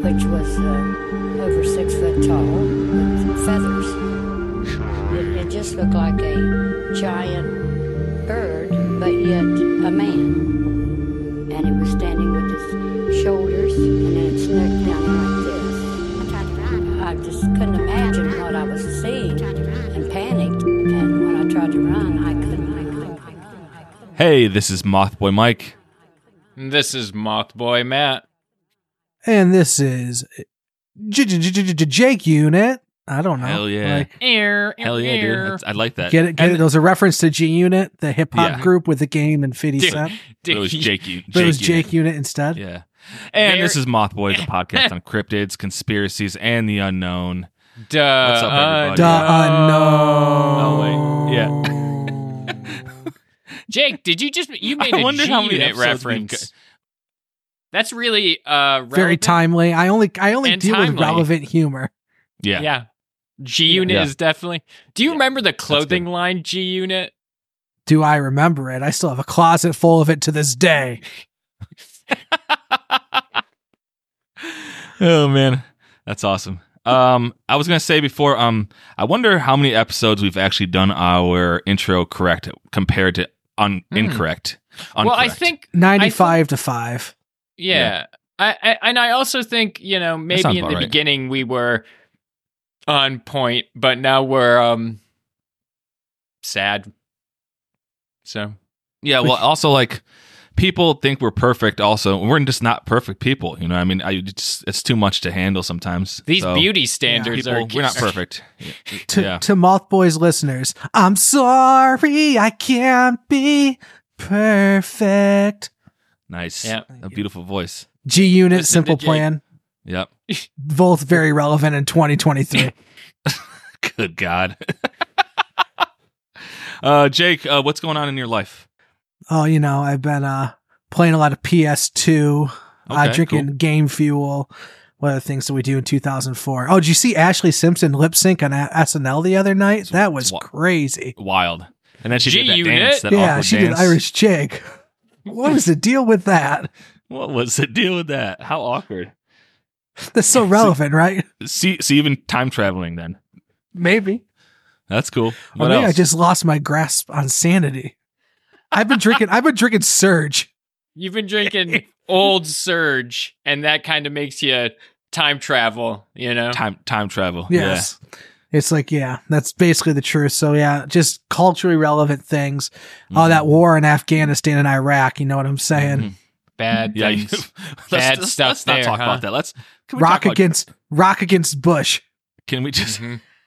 which was over 6 foot tall with feathers. It just looked like a giant bird, but yet a man. And it was standing with his shoulders and then its neck down like this. I just couldn't imagine what I was seeing and panicked. And when I tried to run, I couldn't. Hey, this is Mothboy Mike. This is Mothboy Matt. And this is Jake Unit. I don't know. Hell yeah. Hell yeah, dude. I like that. Get it? It was a reference to G Unit, the hip hop group with the Game and 50 Cent. It was Jake Unit. But it was Jake Unit instead. Yeah. And this is Mothboy, the podcast on cryptids, conspiracies, and the unknown. Duh. What's up, everybody? Unknown. Oh, wait. Yeah. Jake, did you made a G-Unit reference. That's really relevant. Very timely. I only deal timely. with relevant humor. Yeah. Yeah. G-Unit is definitely. Do you remember the clothing line G-Unit? Do I remember it? I still have a closet full of it to this day. Oh man, that's awesome. I was gonna say before, I wonder how many episodes we've actually done our intro correct compared to incorrect. Well, I think 95 to 5. Yeah. I also think, maybe in the beginning we were on point, but now we're sad. So yeah, well, also like people think we're perfect. Also, we're just not perfect people. You know, I mean, it's too much to handle sometimes. These beauty standards we're not perfect. To Mothboy's listeners, I'm sorry, I can't be perfect. Nice, a beautiful voice. G Unit, Simple Plan. Yep, both very relevant in 2023. Good God. Jake, what's going on in your life? Oh, I've been playing a lot of PS2, drinking Game Fuel. What other things did we do in 2004? Oh, did you see Ashley Simpson lip sync on SNL the other night? That was crazy. Wild. And then she did that dance, that yeah, awkward she dance. did Irish Jig. What was the deal with that? What was the deal with that? How awkward. That's so relevant, right? See, even time traveling then. Maybe. That's cool. Or maybe I just lost my grasp on sanity. I've been drinking Surge. You've been drinking old Surge, and that kind of makes you time travel, Time travel. Yes. Yeah. It's like, that's basically the truth. So just culturally relevant things. Mm-hmm. Oh, that war in Afghanistan and Iraq, you know what I'm saying? Mm-hmm. Bad things. Bad stuff. Let's not talk about that. Rock against Bush. Can we just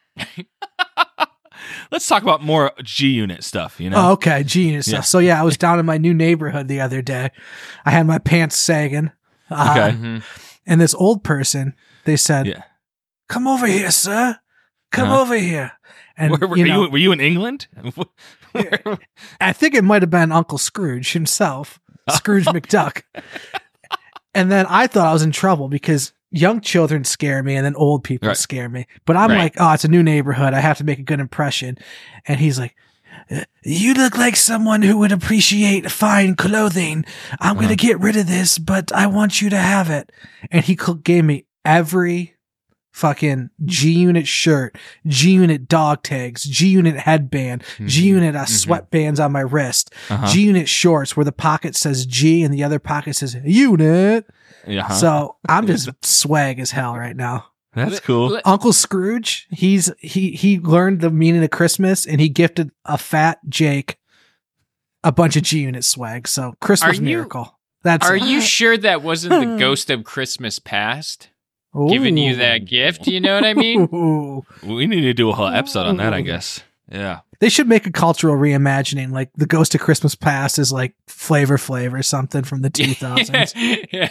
let's talk about more G-Unit stuff, Oh, okay, G-Unit stuff. So I was down in my new neighborhood the other day. I had my pants sagging. Okay. And this old person, they said, "Come over here, sir. Come over here." And were you in England? I think it might have been Uncle Scrooge himself, Scrooge McDuck. And then I thought I was in trouble because young children scare me and then old people scare me. But I'm like, oh, it's a new neighborhood. I have to make a good impression. And he's like, "You look like someone who would appreciate fine clothing. I'm going to get rid of this, but I want you to have it." And he gave me every fucking G-Unit shirt, G-Unit dog tags, G-Unit headband, G-Unit sweatbands on my wrist, G-Unit shorts where the pocket says G and the other pocket says Unit. So I'm just swag as hell right now. That's cool. Uncle Scrooge, he learned the meaning of Christmas and he gifted a fat Jake a bunch of G-Unit swag. So Christmas miracle. Are you sure that wasn't the ghost of Christmas past? Giving you that gift, you know what I mean? We need to do a whole episode on that, I guess. Yeah. They should make a cultural reimagining, like the Ghost of Christmas Past is like Flavor Flav or something from the 2000s. Yeah.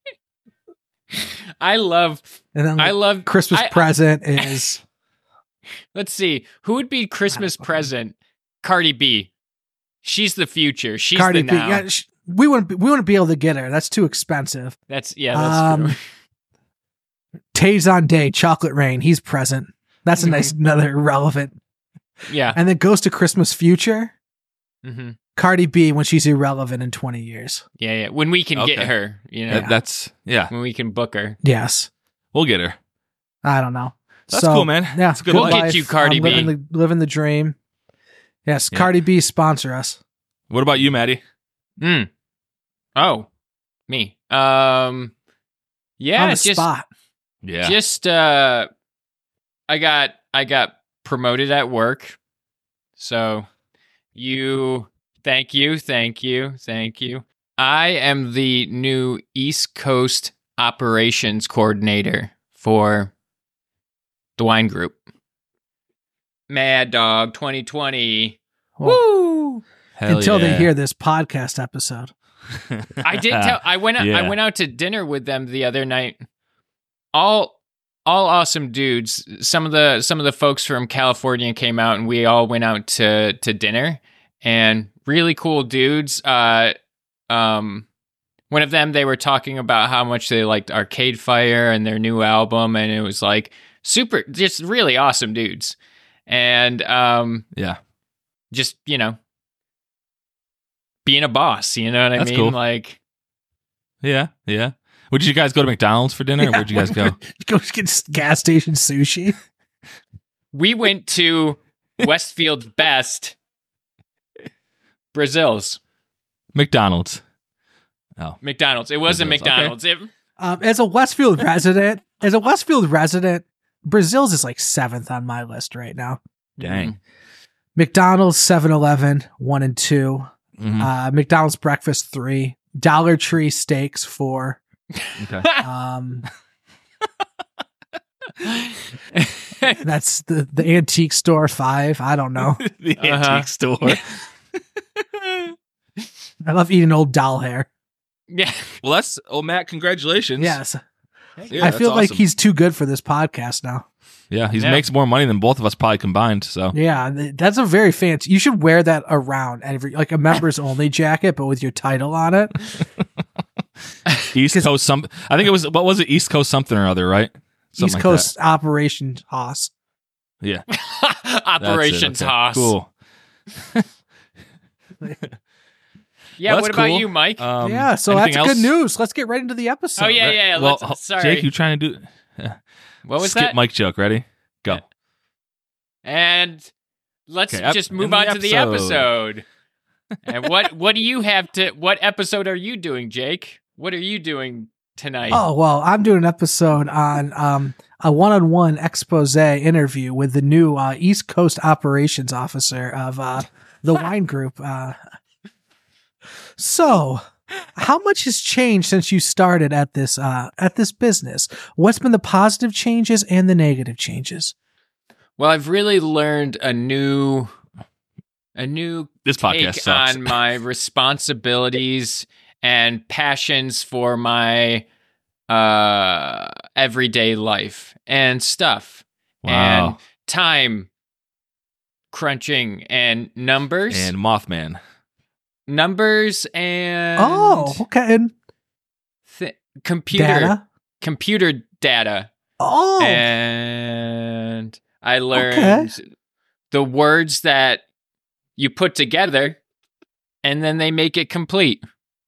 I love Christmas present is. Let's see. Who would be Christmas present? Cardi B. She's the future. She's Cardi the B. now. Yeah, we wouldn't be able to get her. That's too expensive. That's true. Tay Day, Chocolate Rain. He's present. That's a nice, another relevant. Yeah. And then Ghost of Christmas Future. Cardi B when she's irrelevant in 20 years. Yeah. When we can get her, That's when we can book her. Yes. We'll get her. I don't know. That's cool, man. Yeah, that's a good we'll life. get you, Cardi B. Living the dream. Yes, Cardi B, sponsor us. What about you, Maddie? Oh, me. Yeah, on the spot. Yeah. Just I got promoted at work. So thank you. I am the new East Coast operations coordinator for the wine group. Mad Dog 2020. Well, woo! Until they hear this podcast episode. I did tell. I went out to dinner with them the other night. All awesome dudes. Some of the folks from California came out, and we all went out to dinner. And really cool dudes. One of them, they were talking about how much they liked Arcade Fire and their new album, and it was like super, just really awesome dudes. And just being a boss, you know what I mean? Cool. Like, yeah. Would you guys go to McDonald's for dinner? Or where'd you guys go? Go get gas station sushi. We went to Westfield's Best, Brazil's. McDonald's. Oh, McDonald's. It wasn't McDonald's. Okay. As a Westfield resident, Brazil's is like 7th on my list right now. Dang. McDonald's, 7-Eleven, 1 and 2. Mm-hmm. McDonald's breakfast, 3. Dollar Tree steaks, 4. Okay. That's the antique store, 5. I don't know. The antique store. I love eating old doll hair. Yeah. Well, Matt, congratulations. Yes. Yeah, I feel like he's too good for this podcast now. Yeah, he makes more money than both of us probably combined. So yeah, that's a very fancy. You should wear that around like a members only jacket, but with your title on it. East Coast I think it was, what was it? East Coast something or other, right? Something East Coast Operation Haas. Yeah. Operations Haas. Cool. Yeah, well, what about cool. you, Mike? Yeah, so that's good news. Let's get right into the episode. Oh, yeah. Well, sorry. Jake, you trying to do... What was Skip that? Mike joke. Ready? Go. And let's just move on to the episode. And what do you have to... What episode are you doing, Jake? What are you doing tonight? Oh, well, I'm doing an episode on a one-on-one expose interview with the new East Coast operations officer of the wine group. So, how much has changed since you started at this business? What's been the positive changes and the negative changes? Well, I've really learned a new this podcast take sucks. on my responsibilities and passions for my everyday life and stuff. Wow. And time crunching and numbers And Mothman. Numbers and okay. And computer data. Oh, And I learned the words that you put together, and then they make it complete.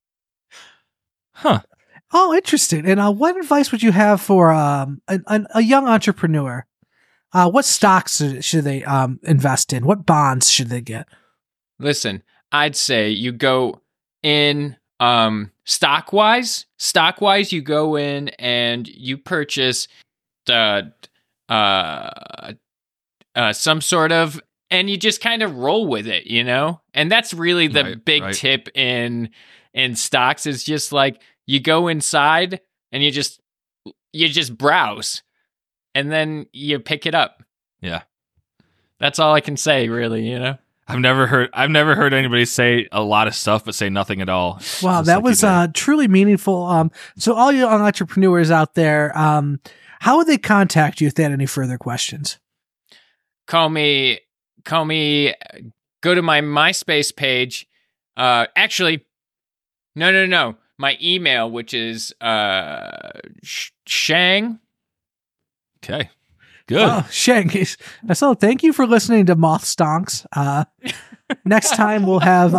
Huh. Oh, interesting. And what advice would you have for a young entrepreneur? What stocks should they invest in? What bonds should they get? Listen, I'd say you go in stock-wise. Stock-wise, you go in and you purchase some sort of, and you just kind of roll with it, you know? And that's really the big tip in stocks, is just like you go inside and you just browse and then you pick it up. Yeah. That's all I can say, really, you know? I've never heard anybody say a lot of stuff but say nothing at all. Wow, that was truly meaningful. So all you entrepreneurs out there, how would they contact you if they had any further questions? Call me, go to my MySpace page. Actually, no. My email, which is Shang. Okay. Good. Oh, Shang. So thank you for listening to Moth Stonks. next time we'll have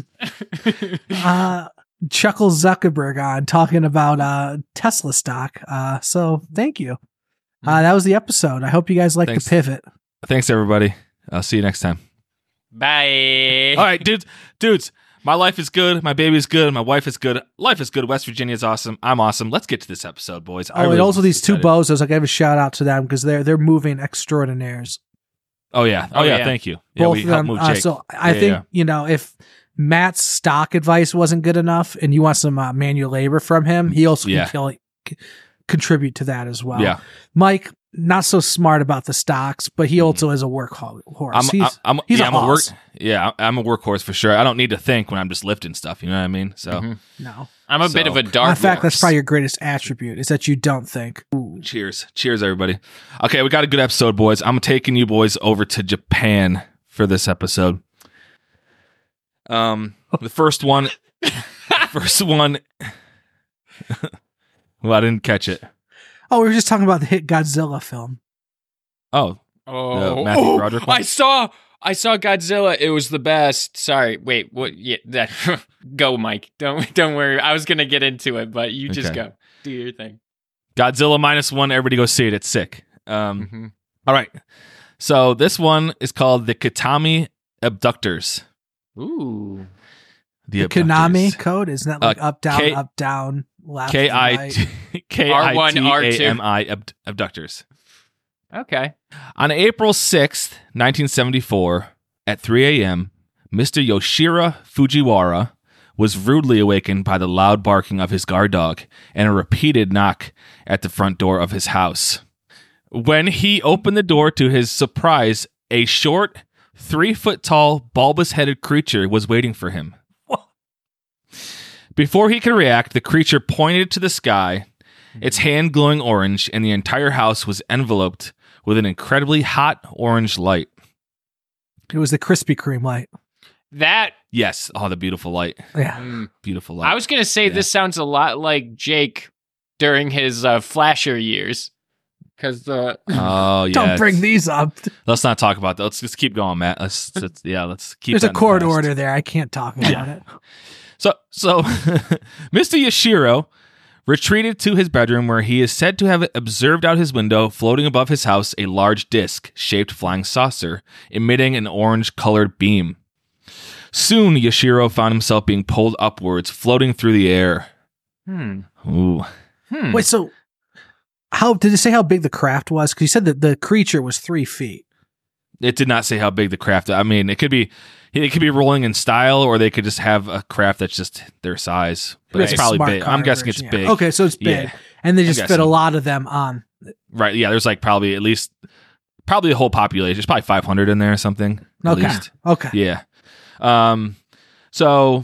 Chuckle Zuckerberg on talking about Tesla stock. So thank you. That was the episode. I hope you guys liked the pivot. Thanks, everybody. I'll see you next time. Bye. All right, dudes. My life is good. My baby is good. My wife is good. Life is good. West Virginia is awesome. I'm awesome. Let's get to this episode, boys. And also these two bozos. I gave a shout out to them because they're moving extraordinaires. Oh yeah. Thank you. Yeah, both of them. Move Jake. So I think if Matt's stock advice wasn't good enough, and you want some manual labor from him, he also can contribute to that as well. Yeah. Mike, not so smart about the stocks, but he also is a workhorse. He's a horse. I'm a workhorse for sure. I don't need to think when I'm just lifting stuff. You know what I mean? So no, I'm a bit of a dark horse. In fact, that's probably your greatest attribute is that you don't think. Ooh. Cheers, everybody. Okay, we got a good episode, boys. I'm taking you boys over to Japan for this episode. The first one. Well, I didn't catch it. Oh, we were just talking about the hit Godzilla film. Oh, Matthew Broderick one? I saw Godzilla. It was the best. Sorry, wait, what? Yeah, that. Go, Mike. Don't worry. I was gonna get into it, but you just go. Do your thing. Godzilla -1. Everybody go see it. It's sick. All right. So this one is called the Kitami Abductors. Ooh. The Konami code, isn't that like up down, left, K-I-T-A-M-I Abductors. Okay. On April 6th, 1974, at 3 a.m., Mr. Yoshiro Fujiwara was rudely awakened by the loud barking of his guard dog and a repeated knock at the front door of his house. When he opened the door, to his surprise, a short, 3-foot-tall, bulbous-headed creature was waiting for him. Before he could react, the creature pointed to the sky, its hand glowing orange, and the entire house was enveloped with an incredibly hot orange light. It was the Krispy Kreme light. Yes. Oh, the beautiful light. Yeah. Beautiful light. I was going to say this sounds a lot like Jake during his Flasher years. Because don't bring these up. Let's not talk about that. Let's just keep going, Matt. Let's keep. There's a court order there. I can't talk about it. So Mr. Yoshiro retreated to his bedroom, where he is said to have observed out his window, floating above his house, a large disc-shaped flying saucer, emitting an orange-colored beam. Soon, Yoshiro found himself being pulled upwards, floating through the air. Ooh. Wait, so how did it say how big the craft was? Because you said that the creature was 3 feet. It did not say how big the craft. I mean, it could be rolling in style, or they could just have a craft that's just their size. But it's probably big. I'm guessing it's big. Okay, so it's big, and they just fit a lot of them on. Right? Yeah. There's like probably the whole population. There's probably 500 in there or something. At least. Okay. Yeah. So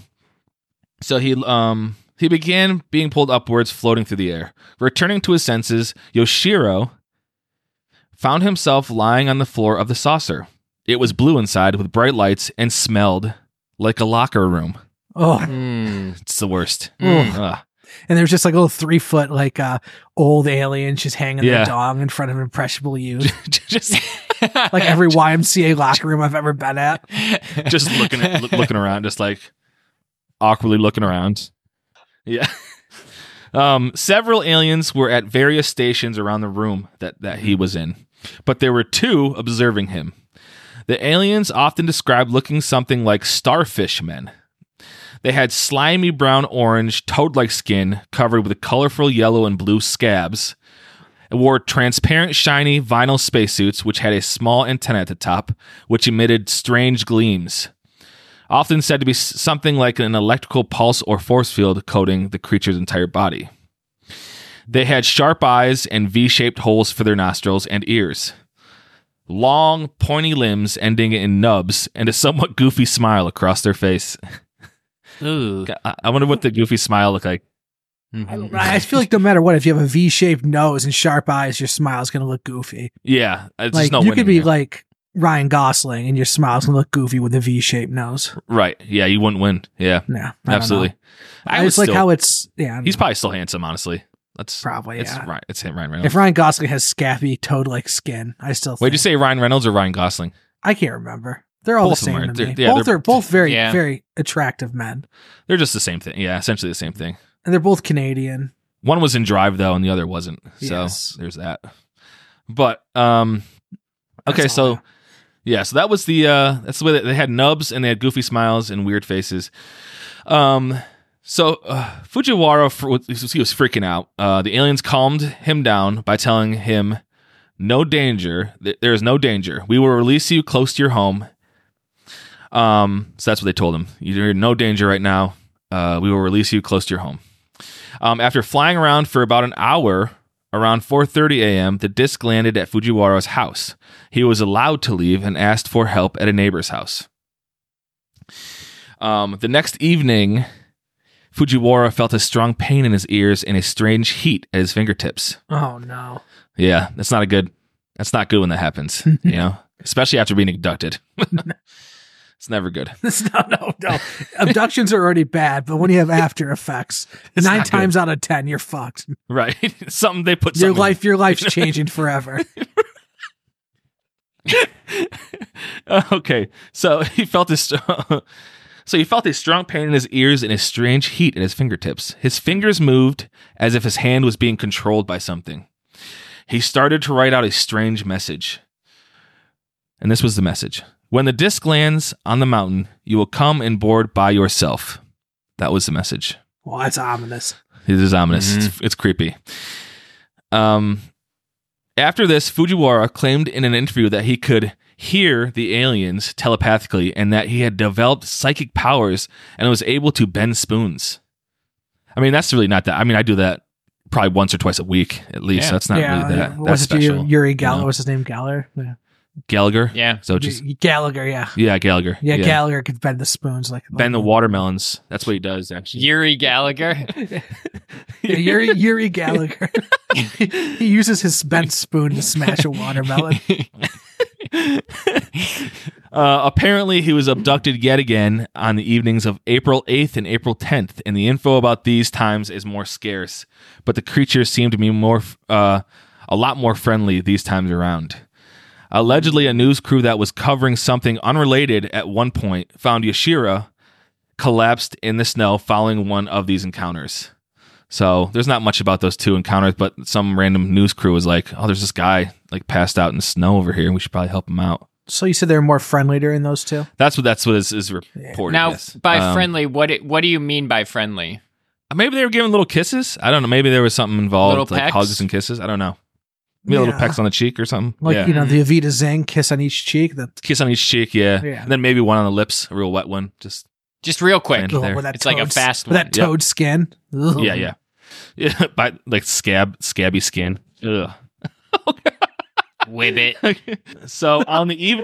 he began being pulled upwards, floating through the air. Returning to his senses, Yoshiro found himself lying on the floor of the saucer. It was blue inside with bright lights and smelled like a locker room. Oh, it's the worst. And there's just like a little 3-foot like old alien just hanging their dong in front of an impressionable youth. Just like every YMCA locker room I've ever been at. Just looking around, just like awkwardly looking around. Yeah. Several aliens were at various stations around the room that he was in, but there were 2 observing him. The aliens often described looking something like starfish men. They had slimy brown-orange, toad-like skin covered with colorful yellow and blue scabs, and wore transparent, shiny vinyl spacesuits which had a small antenna at the top, which emitted strange gleams. Often said to be something like an electrical pulse or force field coating the creature's entire body. They had sharp eyes and V-shaped holes for their nostrils and ears. Long, pointy limbs ending in nubs, and a somewhat goofy smile across their face. Ooh. I wonder what the goofy smile looked like. I feel like no matter what, if you have a V-shaped nose and sharp eyes, your smile's going to look goofy. Yeah. Like, you could be like Ryan Gosling and your smile's going to look goofy with a V-shaped nose. Right. Yeah, you wouldn't win. Yeah. No, absolutely. It's like how it's, he's probably still handsome, honestly. That's probably, it's right. It's him, Ryan Reynolds. If Ryan Gosling has scabby toad-like skin, I still think. Wait, did you say Ryan Reynolds or Ryan Gosling? I can't remember. They're all Both the of them same are. to me. They're- yeah, Both they're- are both very, Yeah. very attractive men. They're just the same thing. Yeah, essentially the same thing. And they're both Canadian. One was in Drive though, and the other wasn't. So Yes. there's that. But okay, That's so all. yeah, so that was the that's the way that they had nubs and they had goofy smiles and weird faces. So Fujiwara, he was freaking out. The aliens calmed him down by telling him, "No danger. There is no danger. We will release you close to your home." So that's what they told him. You're in no danger right now. We will release you close to your home. After flying around for about an hour, around 4:30 a.m., the disc landed at Fujiwara's house. He was allowed to leave and asked for help at a neighbor's house. The next evening, Fujiwara felt a strong pain in his ears and a strange heat at his fingertips. Oh no. Yeah, that's not good when that happens, you know, especially after being abducted. It's never good. No. Abductions are already bad, but when you have after effects, It's 9 not times out of 10, you're fucked. Right. Something they put Your something- life's changing forever. Okay. So he felt this he felt a strong pain in his ears and a strange heat at his fingertips. His fingers moved as if his hand was being controlled by something. He started to write out a strange message. And this was the message. When the disc lands on the mountain, you will come and board by yourself. That was the message. Well, that's ominous. It is ominous. It's creepy. After this, Fujiwara claimed in an interview that he could hear the aliens telepathically and that he had developed psychic powers and was able to bend spoons. I mean, that's really not that. I mean, I do that probably once or twice a week at least. Yeah. That's not really that Was it special. Yuri Gallagher? you know? What's his name? Gallagher? Yeah. Gallagher? Yeah. So just Gallagher, yeah. Gallagher. Yeah, Gallagher could bend the spoons like Bend the watermelons. That's what he does, actually. Yuri Gallagher. Yeah, Yuri Gallagher. He uses his bent spoon to smash a watermelon. Apparently, he was abducted yet again on the evenings of April 8th and April 10th, and the info about these times is more scarce. But the creatures seem to be a lot more friendly these times around. Allegedly, a news crew that was covering something unrelated at one point found Yashiro collapsed in the snow following one of these encounters. So there's not much about those two encounters, but some random news crew was like, "Oh, there's this guy like passed out in the snow over here. We should probably help him out." So you said they were more friendly during those two? That's what is reported. Now, yes. by friendly, what do you mean by friendly? Maybe they were giving little kisses. I don't know. Maybe there was something involved, Little like pecks? hugs and kisses. I don't know. Maybe a little Yeah. pecks on the cheek or something. Like, yeah. you know, the Avita Zing kiss on each cheek. Kiss on each cheek, yeah. Yeah. And then maybe one on the lips, a real wet one. Just Just real quick. Land there. With that It's like a toad- fast with one. that toad skin. Ugh. yeah. By like scabby skin. Ugh. Wibbit. So on the even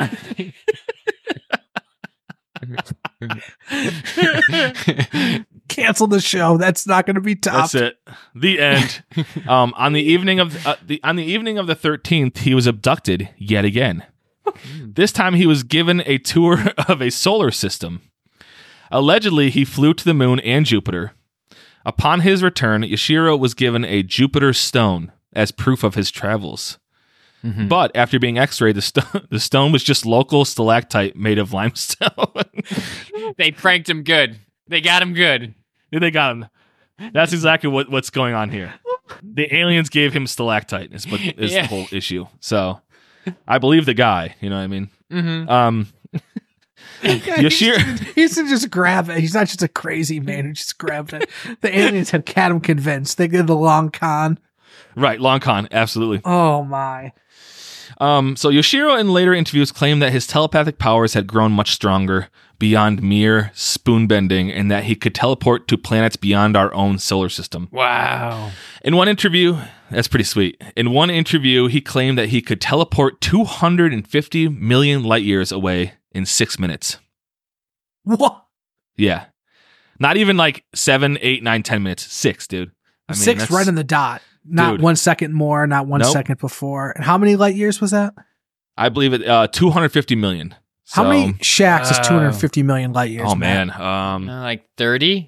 Cancel the show. That's not going to be topped. That's it. The end. On the evening of the 13th, he was abducted yet again. This time, he was given a tour of a solar system. Allegedly, he flew to the moon and Jupiter. Upon his return, Yashiro was given a Jupiter stone as proof of his travels. But after being x-rayed, the stone was just local stalactite made of limestone. They pranked him good. They got him good. They got him. That's exactly what's going on here. The aliens gave him stalactite is Yeah. the whole issue. So I believe the guy, you know what I mean? Yashiro, He used to just grab it. He's not just a crazy man who just grabbed it. The aliens had him convinced. They did the long con. right, long con, absolutely. Oh my. So Yashiro in later interviews claimed that his telepathic powers had grown much stronger beyond mere spoon bending and that he could teleport to planets beyond our own solar system. Wow. In one interview, that's pretty sweet. In one interview, he claimed that he could teleport 250 million light years away in 6 minutes. What? Yeah. Not even like 7, 8, 9, 10 minutes. 6, dude. I mean, 6 that's- right on the dot. Not Dude. 1 second more, not 1 Nope. second before. And how many light years was that? I believe it 250 million. How So- many shacks is Oh. 250 million light years? Oh Matt? man. Like 30?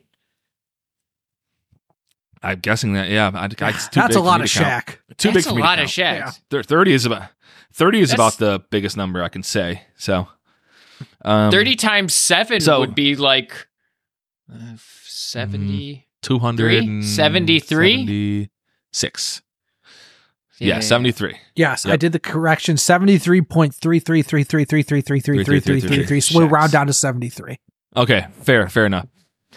I'm guessing that it's too That's big a for lot me of to count. shack. Too That's big for a me lot to of count. shacks. 30 is about That's- the biggest number I can say. So 30 times 7 would be like 70. 73? 76. Yeah, 73. Yes, yep. I did the correction. 73.333333333333. So we'll round down to 73. Okay, fair enough.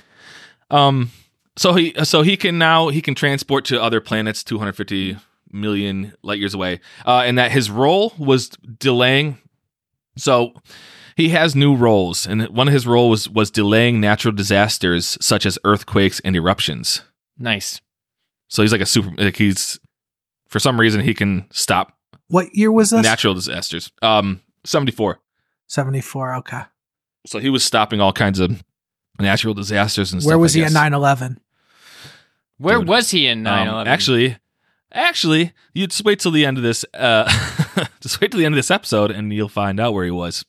So he can transport to other planets 250 million light years away, and that his role was delaying. So he has new roles, and one of his roles was delaying natural disasters such as earthquakes and eruptions. Nice. So he's like he's for some reason he can stop. What year was this? Natural disasters. 74. 74. Okay. So he was stopping all kinds of natural disasters and stuff. Where was he at 9/11? Where was he in 9/11? Actually, you just wait till the end of this. Just wait till the end of this episode, and you'll find out where he was.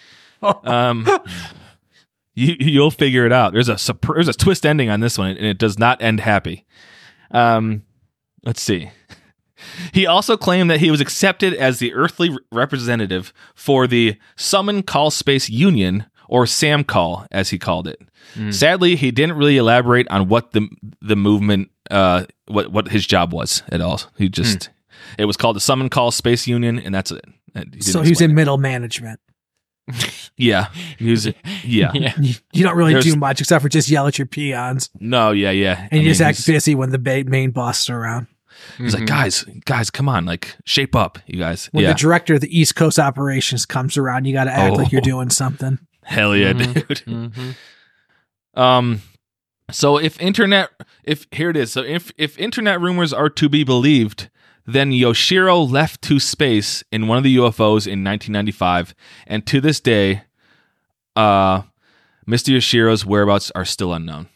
You'll figure it out. There's a twist ending on this one, and it does not end happy. Let's see. He also claimed that he was accepted as the earthly representative for the Summon Call Space Union, or SAMCAL, as he called it. Sadly, he didn't really elaborate on what the movement, what his job was at all. He just it was called the Summon Call Space Union, and that's it. So he was in middle management. Yeah, he was. Yeah, you don't really do much except for just yell at your peons. No, yeah, and you just act busy when the main boss is around. He's like, guys, come on, like shape up, you guys. When the director of the East Coast operations comes around, you got to act like you're doing something. Hell yeah, dude. So if internet rumors are to be believed, then Yoshiro left to space in one of the UFOs in 1995, and to this day, Mr. Yoshiro's whereabouts are still unknown.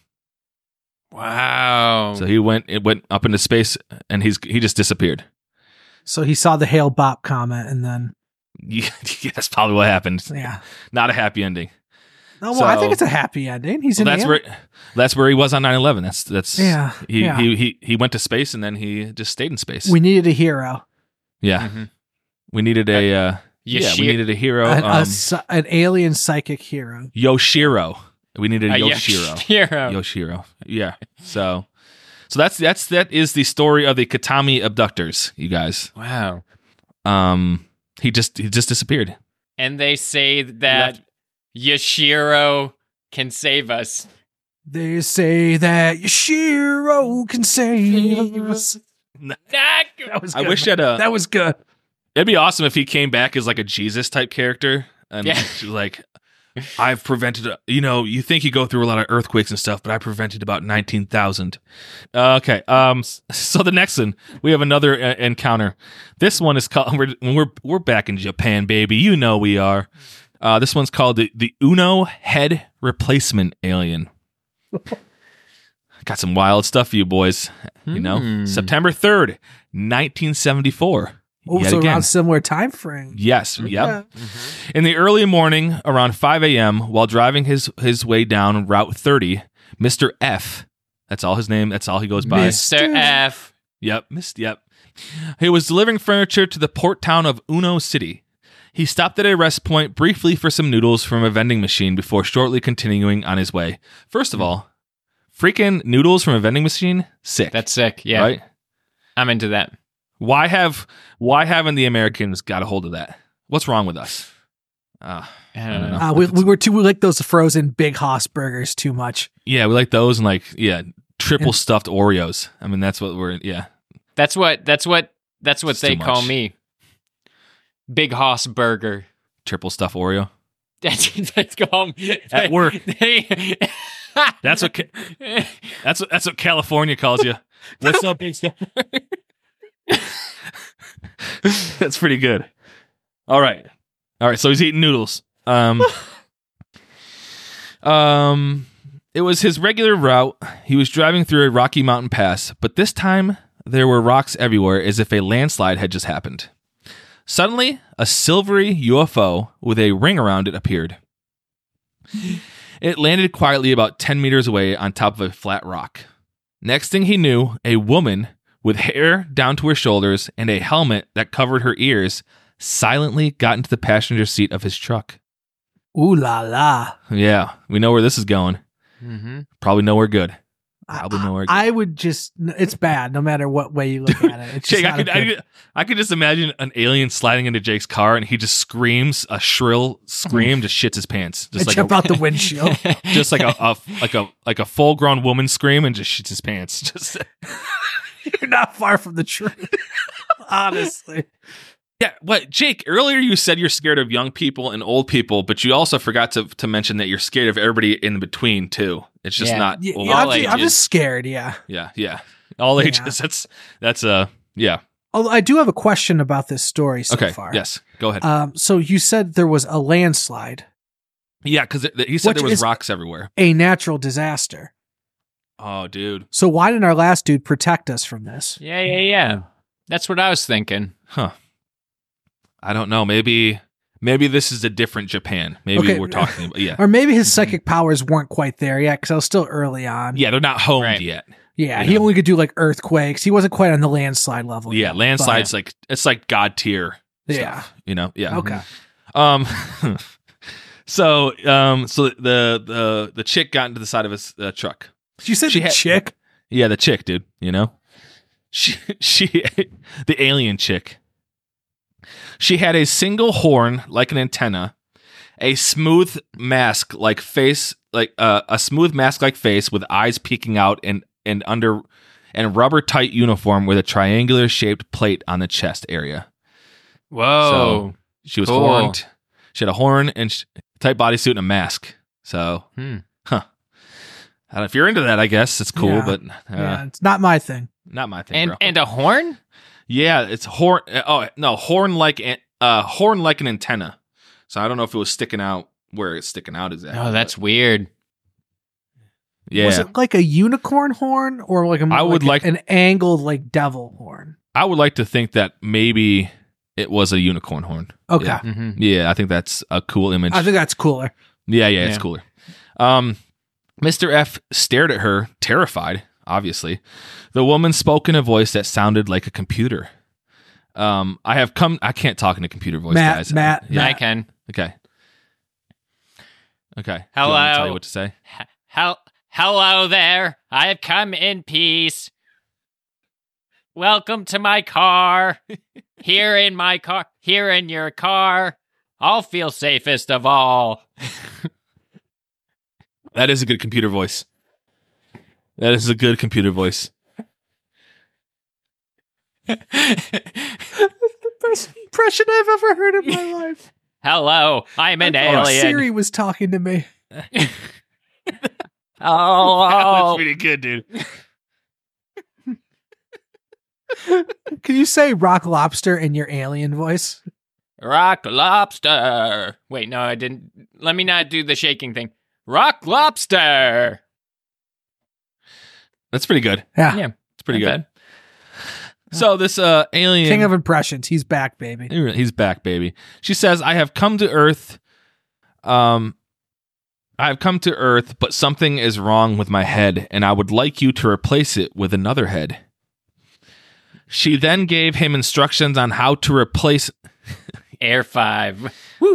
Wow. So it went up into space, and he just disappeared. So he saw the Hale-Bopp comet, and then yeah, that's probably what happened. Yeah, not a happy ending. No, well, I think it's a happy ending. He's that's where he was on 9/11. That's yeah. He went to space, and then he just stayed in space. We needed a hero. Yeah, we needed we needed a hero, an alien psychic hero. Yoshiro. We needed Yoshiro. Yoshiro. Yeah. So that is the story of the Katami abductors, you guys. Wow. He just disappeared. And they say that Yoshiro can save us. They say that Yoshiro can save us. That was good. I wish that was good. It'd be awesome if he came back as like a Jesus type character, and like, I've prevented, you think you go through a lot of earthquakes and stuff, but I prevented about 19,000. Okay. So the next one, we have another encounter. This one is called, we're back in Japan, baby. You know we are. This one's called the Uno head replacement alien. Got some wild stuff for you boys. September 3rd, 1974. Oh, so around similar time frame. Yes. Yep. In the early morning, around 5 a.m., while driving his way down Route 30, Mr. F, that's all his name, that's all he goes by. Mr. F. Yep. He was delivering furniture to the port town of Uno City. He stopped at a rest point briefly for some noodles from a vending machine before shortly continuing on his way. First of all, freaking noodles from a vending machine? Sick. That's sick, yeah. Right? I'm into that. Why haven't the Americans got a hold of that? What's wrong with us? I don't know. We like those frozen Big Hoss burgers too much. Yeah, we like those and triple stuffed Oreos. I mean, that's what That's what they call me. Big Hoss burger. Triple stuffed Oreo. That's call me at work. That's what California calls you. What's up, big stuff? That's pretty good. All right. So he's eating noodles. It was his regular route. He was driving through a rocky mountain pass, but this time there were rocks everywhere, as if a landslide had just happened. Suddenly, a silvery UFO with a ring around it appeared. It landed quietly about 10 meters away on top of a flat rock. Next thing he knew, a woman with hair down to her shoulders and a helmet that covered her ears silently got into the passenger seat of his truck. Ooh la la. Yeah, we know where this is going. Mm-hmm. Probably nowhere good. Probably nowhere good. I would just, it's bad no matter what way you look at it. It's Jake, just I could just imagine an alien sliding into Jake's car and he just screams a shrill scream, just shits his pants, just like jump out the windshield. just like a full grown woman scream and just shits his pants. Just You're not far from the truth, honestly. yeah. What, Jake? Earlier you said you're scared of young people and old people, but you also forgot to mention that you're scared of everybody in between too. It's just not all ages. I'm just scared. Yeah. Yeah. All ages. That's yeah. Although I do have a question about this story so far. Yes. Go ahead. So you said there was a landslide. Yeah, because he said there was rocks everywhere. A natural disaster. Oh, dude. So why didn't our last dude protect us from this? Yeah. That's what I was thinking. Huh. I don't know. Maybe this is a different Japan. Maybe we're talking about, Or maybe his psychic powers weren't quite there yet because I was still early on. Yeah, they're not honed yet. Yeah, he only could do like earthquakes. He wasn't quite on the landslide level. Yeah, landslides it's like God tier stuff. Yeah. Okay. So the chick got into the side of his truck. You said the chick? Yeah, the chick, dude. She the alien chick. She had a single horn like an antenna, a smooth mask like face, like a smooth mask like face with eyes peeking out and rubber tight uniform with a triangular shaped plate on the chest area. Whoa! So she was horned. She had a horn and tight bodysuit and a mask. So, I don't know if you're into that, I guess it's cool, but it's not my thing. Not my thing, bro. And a horn? Yeah, it's horn. Oh no, horn like an antenna. So I don't know if it was sticking out where it's sticking out exactly. Oh, that's weird. Yeah, was it like a unicorn horn or like an angled like devil horn? I would like to think that maybe it was a unicorn horn. Okay, yeah, I think that's a cool image. I think that's cooler. Yeah, it's cooler. Mr. F stared at her, terrified, obviously. The woman spoke in a voice that sounded like a computer. I can't talk in a computer voice, guys. Matt. I can. Okay. Hello. Do you want me to tell you what to say? Hello there. I have come in peace. Welcome to my car. Here in my car. Here in your car. I'll feel safest of all. That is a good computer voice. That's the best impression I've ever heard in my life. Hello, I'm an alien. Siri was talking to me. Oh, that was pretty good, dude. Can you say rock lobster in your alien voice? Rock lobster. Wait, no, I didn't. Let me not do the shaking thing. Rock lobster. That's pretty good. Yeah. It's pretty good. So this alien... King of impressions. He's back, baby. He's back, baby. She says, I have come to Earth. I have come to Earth, but something is wrong with my head, and I would like you to replace it with another head. She then gave him instructions on how to replace... Air 5.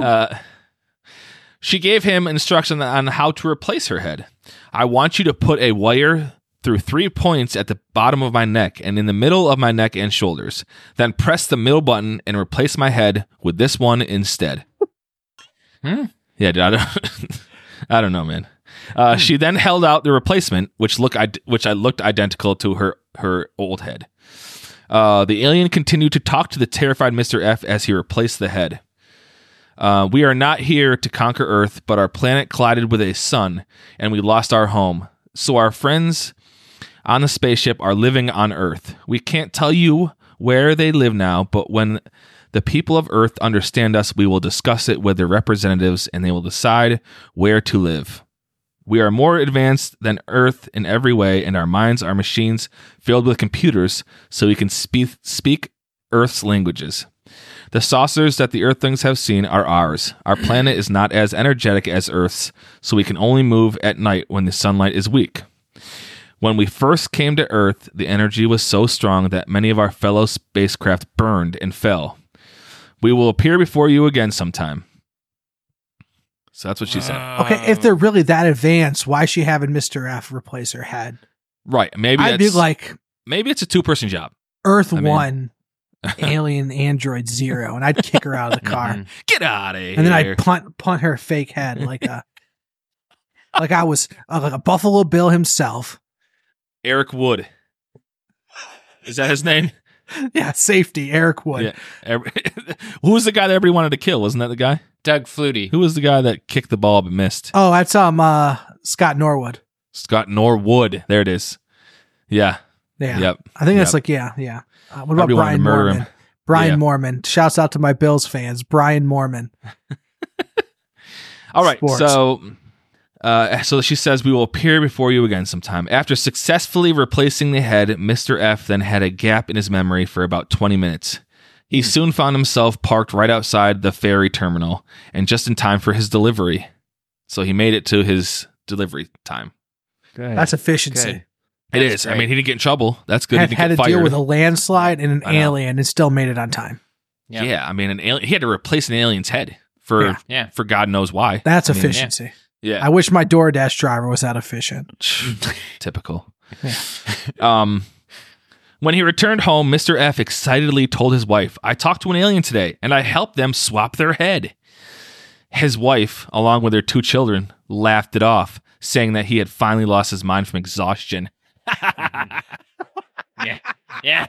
She gave him instructions on how to replace her head. I want you to put a wire through 3 points at the bottom of my neck and in the middle of my neck and shoulders. Then press the middle button and replace my head with this one instead. Yeah, dude, I don't know, man. She then held out the replacement, which looked identical to her old head. The alien continued to talk to the terrified Mr. F as he replaced the head. We are not here to conquer Earth, but our planet collided with a sun, and we lost our home. So our friends on the spaceship are living on Earth. We can't tell you where they live now, but when the people of Earth understand us, we will discuss it with their representatives, and they will decide where to live. We are more advanced than Earth in every way, and our minds are machines filled with computers, so we can speak Earth's languages. The saucers that the Earthlings have seen are ours. Our planet is not as energetic as Earth's, so we can only move at night when the sunlight is weak. When we first came to Earth, the energy was so strong that many of our fellow spacecraft burned and fell. We will appear before you again sometime. So that's what she said. Okay, if they're really that advanced, why is she having Mr. F replace her head? Right. Maybe I'd be like, maybe it's a 2-person job. Earth 1, alien android 0, and I'd kick her out of the car. Get out of here. And then I'd punt her fake head like I was like a Buffalo Bill himself. Eric Wood. Is that his name? Yeah, safety, Eric Wood. Yeah. Who was the guy that everybody wanted to kill? Wasn't that the guy? Doug Flutie. Who was the guy that kicked the ball but missed? Oh, that's Scott Norwood. Scott Norwood. There it is. Yeah. Yeah. Yep. I think that's like, yeah. What about Brian Moorman? Brian Moorman. Shouts out to my Bills fans. Brian Moorman. All right. Sports. So she says, we will appear before you again sometime. After successfully replacing the head, Mr. F then had a gap in his memory for about 20 minutes. He soon found himself parked right outside the ferry terminal and just in time for his delivery. So he made it to his delivery time. Good. That's efficiency. Good. It is. Great. I mean, he didn't get in trouble. That's good. Had He didn't get to fired. deal with a landslide and an alien and still made it on time. Yep. Yeah, I mean, an alien. He had to replace an alien's head for God knows why. That's efficiency. Yeah. I wish my DoorDash driver was that efficient. Typical. When he returned home, Mr. F excitedly told his wife, I talked to an alien today, and I helped them swap their head. His wife, along with their 2 children, laughed it off, saying that he had finally lost his mind from exhaustion. Yeah.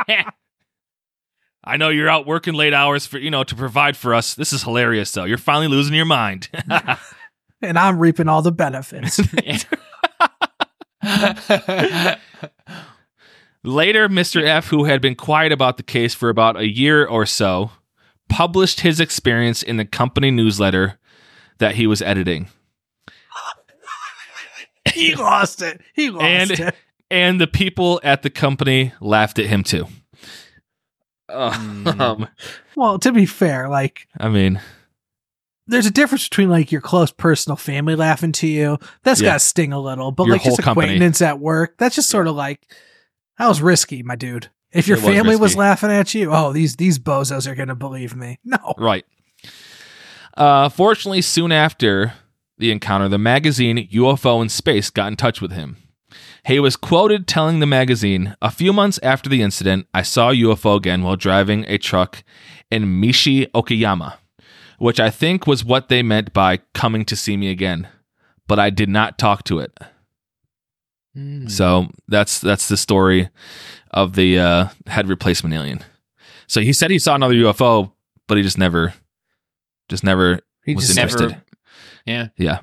I know you're out working late hours for to provide for us. This is hilarious, though. You're finally losing your mind. And I'm reaping all the benefits. Later, Mr. F, who had been quiet about the case for about a year or so, published his experience in the company newsletter that he was editing. He lost it. And the people at the company laughed at him too. Well, to be fair, I mean, there's a difference between your close personal family laughing to you. That's got to sting a little, but Your just whole company. acquaintance at work, that's just sort of that was risky, my dude. If your It was family was risky. laughing at you, these bozos are going to believe me. No. right. Fortunately, soon after the encounter, the magazine UFO in Space got in touch with him. He was quoted telling the magazine, a few months after the incident, I saw a UFO again while driving a truck in Mishi, Okayama, which I think was what they meant by coming to see me again, but I did not talk to it. So that's the story of the head replacement alien. So he said he saw another UFO, but he just never was interested. Yeah.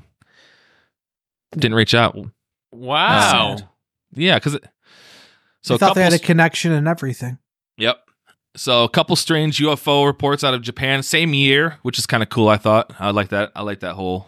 Didn't reach out. Wow. Yeah, because I thought they had a connection and everything. Yep. So a couple strange UFO reports out of Japan, same year, which is kind of cool. I thought I like that. I like that whole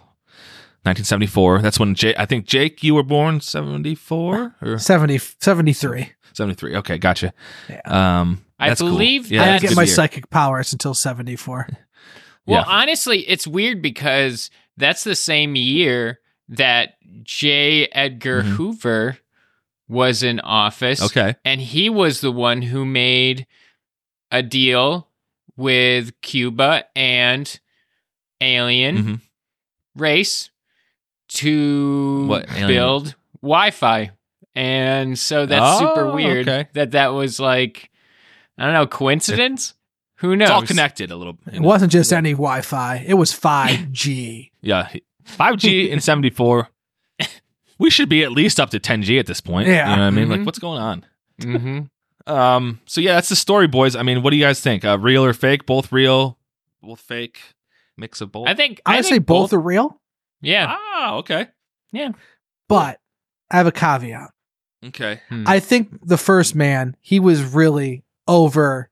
1974. That's when I think Jake, you were born 74 or 73. 73. Okay, gotcha. Yeah. I believe cool. I Yeah, didn't get good my year. psychic powers until 74. Well, Yeah. honestly, it's weird because that's the same year that J. Edgar Hoover was in office. Okay. And he was the one who made a deal with Cuba and alien race to What alien? build Wi-Fi. And so that's super weird okay. that was I don't know, coincidence? Who knows? It's all connected a little bit. It wasn't just any Wi-Fi. It was 5G. Yeah. 5G in 74. We should be at least up to 10G at this point. Yeah. You know what I mean? What's going on? Mm-hmm. So yeah, that's the story, boys. I mean, what do you guys think? Real or fake? Both real? Both fake? Mix of both? I think I would say both are real, Yeah. Ah, okay. but I have a caveat. Okay. I think the first man, he was really over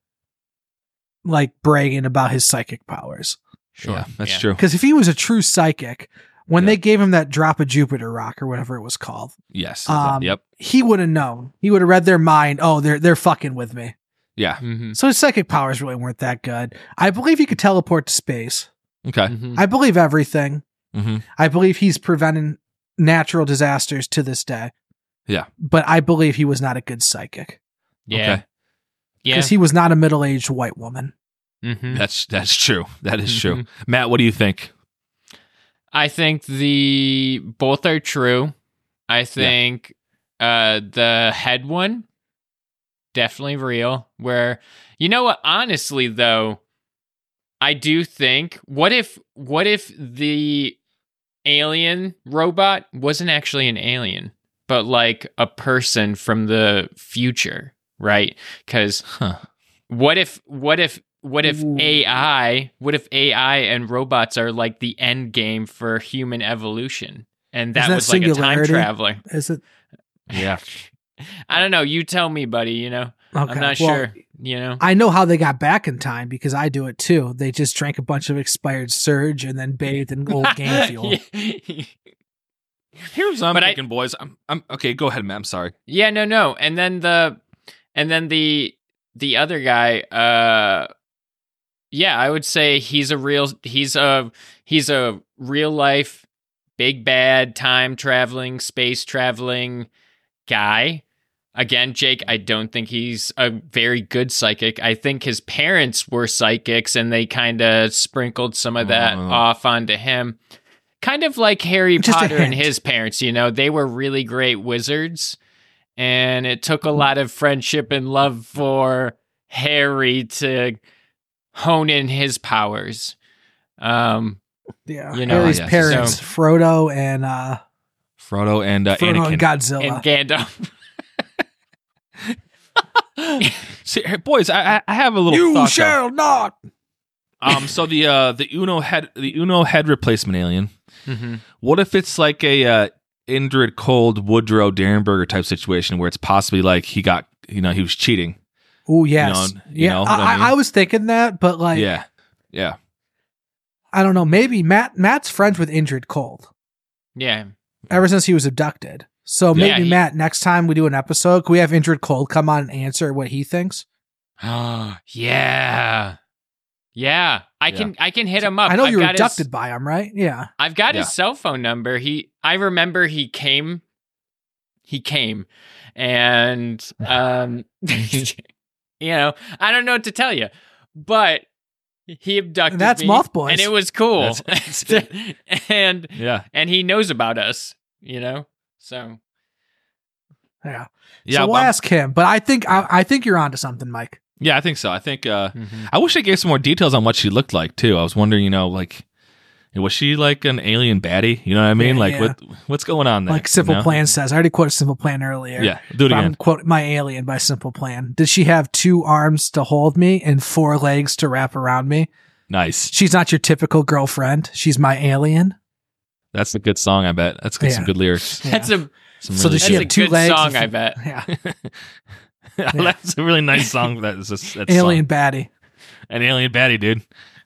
bragging about his psychic powers. Sure. Yeah, that's Yeah. true. Because if he was a true psychic, when they gave him that drop of Jupiter rock or whatever it was called, Yes. yep, he would have known. He would have read their mind. Oh, they're fucking with me. Yeah. Mm-hmm. So his psychic powers really weren't that good. I believe he could teleport to space. Okay. Mm-hmm. I believe everything. Mm-hmm. I believe he's preventing natural disasters to this day. Yeah. But I believe he was not a good psychic Yeah. Okay. Yeah. because he was not a middle-aged white woman. Mm-hmm. That's true. That is true. Matt, what do you think? I think both are true. I think the head one, definitely real. Where, you know what? Honestly, though, I do think, what if the alien robot wasn't actually an alien, but like a person from the future, right? Because what if AI and robots are like the end game for human evolution, and that was like a time traveler? Is it? Yeah. I don't know. You tell me, buddy. You know, Okay. I'm not sure. You know, I know how they got back in time because I do it too. They just drank a bunch of expired Surge and then bathed in old game fuel. Here's what I'm thinking, boys. I'm okay. Go ahead, man. I'm sorry. Yeah, no. And then the other guy. Yeah, I would say he's a real life big bad time traveling, space traveling guy. Again, Jake, I don't think he's a very good psychic. I think his parents were psychics and they kind of sprinkled some of that off onto him. Kind of like Harry Potter and his parents, you know, they were really great wizards. And it took a lot of friendship and love for Harry to hone in his powers. Yeah, you know, Harry's parents, Frodo and Anakin. and Godzilla and Gandalf. See, boys, I have a little. You thought, shall not. So the Uno head replacement alien. Mm-hmm. What if it's like a Indrid Cold Woodrow Derenberger type situation where it's possibly like he was cheating? Oh yes, you know what I mean? I was thinking that, but like, yeah. I don't know. Maybe Matt's friends with Indrid Cold. Yeah, ever since he was abducted. So maybe Matt, next time we do an episode, can we have Indrid Cold come on and answer what he thinks? Yeah. I can hit him up. I know you were abducted by him, right? Yeah. I've got his cell phone number. I remember he came and you know, I don't know what to tell you, but he abducted That's me. Moth Boys. And it was cool. and he knows about us, you know? So yeah. So we'll ask him, but I think you're onto something, Mike. Yeah, I think so. I think I wish they gave some more details on what she looked like too. I was wondering, you know, like was she like an alien baddie? You know what I mean? What's going on there? Like Simple Plan says. I already quoted Simple Plan earlier. Yeah, do it again. Quote My Alien by Simple Plan. Did she have 2 arms to hold me and 4 legs to wrap around me? Nice. She's not your typical girlfriend. She's my alien. That's a good song, I bet. That's got some good lyrics. Yeah. So does she have 2 legs? Song, I bet. Yeah. That's a really nice song. That's Alien Baddie. An alien baddie, dude.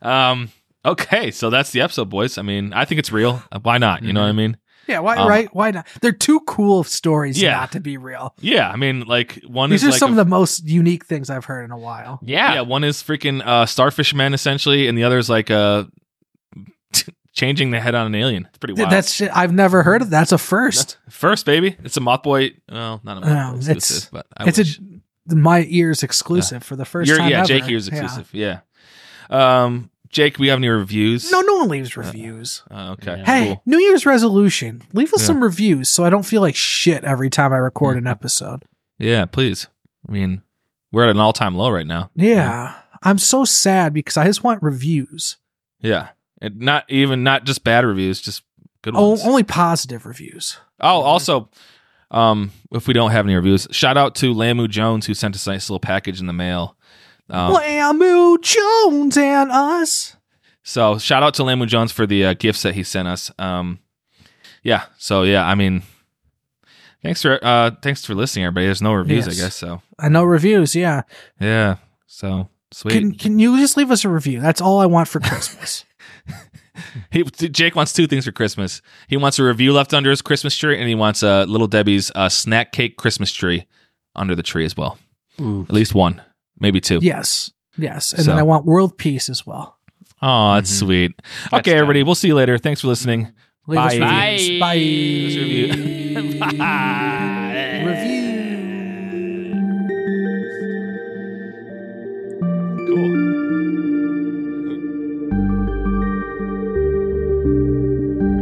Okay, so that's the episode, boys. I mean, I think it's real. Why not? You know what I mean? Yeah, right? Why not? They're too cool stories not to be real. Yeah, I mean, like These are some of the most unique things I've heard in a while. Yeah, one is freaking Starfish Men, essentially, and the other is like changing the head on an alien. It's pretty wild. That's shit. I've never heard of that. That's a first. First, baby. It's a Mothboy. Well, not a Mothboy exclusive, but it's my ears exclusive for the first time ever. Jake ears exclusive. Yeah. Jake, we have any reviews? No one leaves reviews. Okay. Hey, cool. New Year's resolution. Leave us some reviews so I don't feel like shit every time I record an episode. Yeah, please. I mean, we're at an all-time low right now. Yeah. I'm so sad because I just want reviews. Yeah. And not just bad reviews, just good ones. Only positive reviews. Oh, also, if we don't have any reviews, shout out to Lamu Jones who sent us a nice little package in the mail. Lamu Jones and us. So shout out to Lamu Jones for the gifts that he sent us. Yeah. So yeah, I mean, thanks for listening, everybody. There's no reviews, I guess. So I know reviews. Yeah. Yeah. So sweet. Can you just leave us a review? That's all I want for Christmas. Jake wants 2 things for Christmas. He wants a review left under his Christmas tree, and he wants Little Debbie's snack cake Christmas tree under the tree as well. Ooh. At least 1, maybe 2. Yes. And then I want world peace as well. Oh, that's sweet. Okay, everybody. We'll see you later. Thanks for listening. Bye. Bye. Bye. Bye. Review. Cool.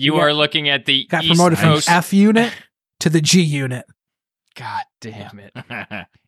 You are looking at the got East promoted Coast. from F unit to the G unit. God damn it.